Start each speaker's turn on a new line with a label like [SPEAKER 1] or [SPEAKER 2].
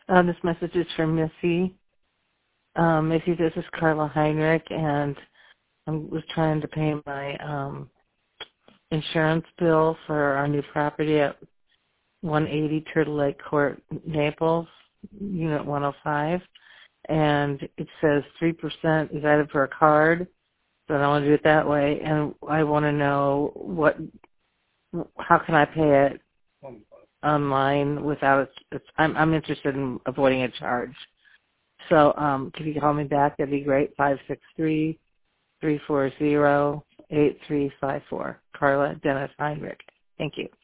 [SPEAKER 1] This message is from Missy. Missy, this is Carla Heinrich, and I was trying to pay my insurance bill for our new property at 180 Turtle Lake Court, Naples, Unit 105, and it says 3% is added for a card, so I don't want to do it that way, and I want to know how can I pay it online without I'm interested in avoiding a charge. So if you could call me back, that'd be great. 563-340-8354. Carla Dennis Heinrich. Thank you.